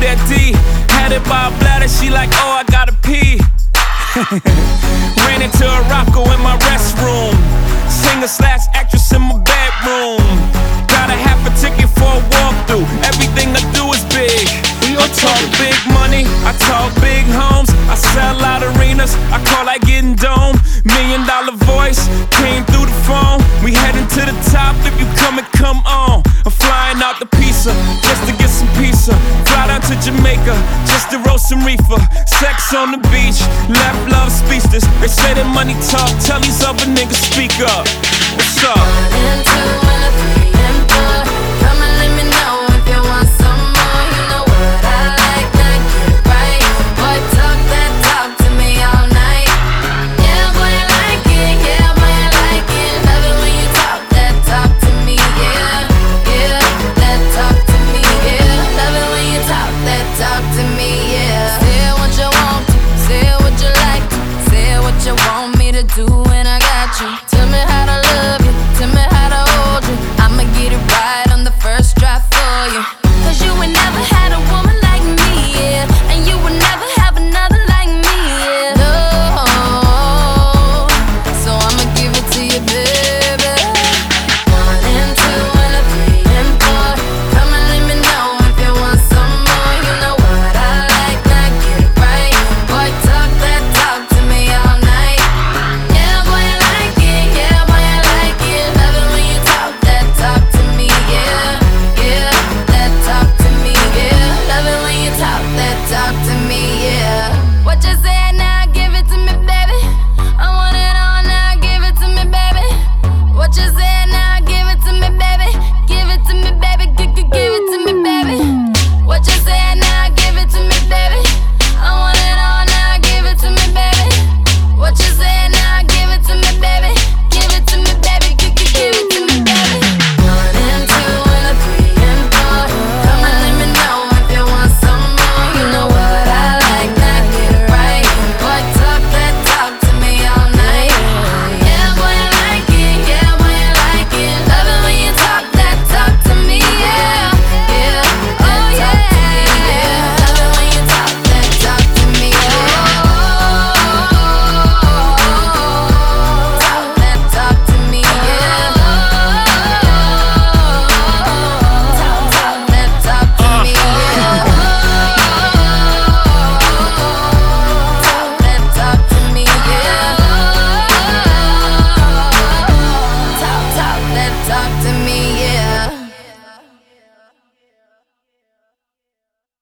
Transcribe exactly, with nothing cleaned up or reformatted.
that D. Had it by a bladder, she like, oh, I gotta pee. Ran into a Rocco in my restroom. Singer slash actress in my bedroom. Got a half a ticket for a walkthrough. Everything I do is big. I talk big money, I talk big homes. I sell out arenas, I call that getting dome. Million dollar voice, came through the phone. We heading to the top, if you come and come on. I'm flying out the pizza, just to get some pizza. Fly down to Jamaica, just to roast some reefer. Sex on the beach, left love speechless. They say that money talk, tell these other niggas speak up. What's up? One and two and a three.